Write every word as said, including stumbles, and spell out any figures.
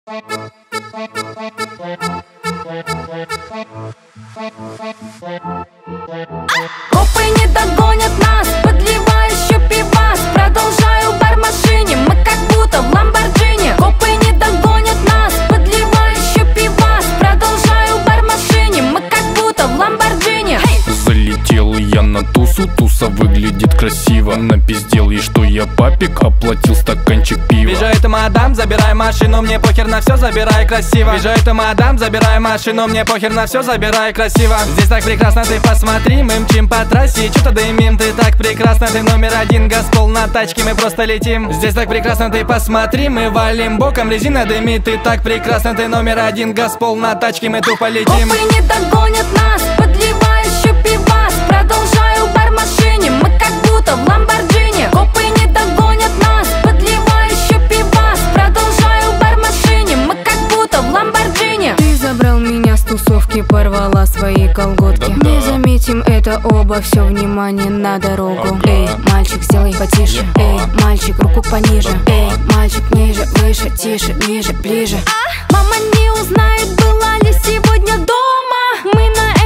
Копы не догонят нас, подливай еще пивас. Продолжаю бар в машине, мы как будто в Ламборджини. Копы не догонят нас, подливай еще пивас. Продолжаю бар в машине, мы как будто в Ламборджини. Залетел я на тусу, туса выглядит красиво. Напиздел ей, что я папик, оплатил стаканчик пива. Вижу эту мадам, забирай машину, мне похер на все, забирай красиво. Вижу эту мадам, забирай машину, мне похер на все, забирай красиво. Здесь так прекрасно, ты посмотри, мы мчим по трассе, чё-то дымим, ты так прекрасно, ты номер один, газпол на тачке, мы просто летим. Здесь так прекрасно, ты посмотри, мы валим боком, резина дымит, ты так прекрасно, ты номер один, газпол на тачке, мы тупо летим. Копы не догонят нас, подливай еще пивас. Продолжаю бар в машине, мы как будто в Ламборджини. Копы не догонят нас, подливай еще пивас. Продолжаю бар в машине, мы как будто в Ламборджини. Ты забрал меня с тусовки, порвала свои колготки. Да-да. Не заметим это оба, все внимание на дорогу. Ага. Эй, мальчик, сделай потише. Еба. Эй, мальчик, руку пониже. Да-да. Эй, мальчик, ниже, выше, тише, ниже, ближе. Мама не узнает, была ли сегодня дома. Мы на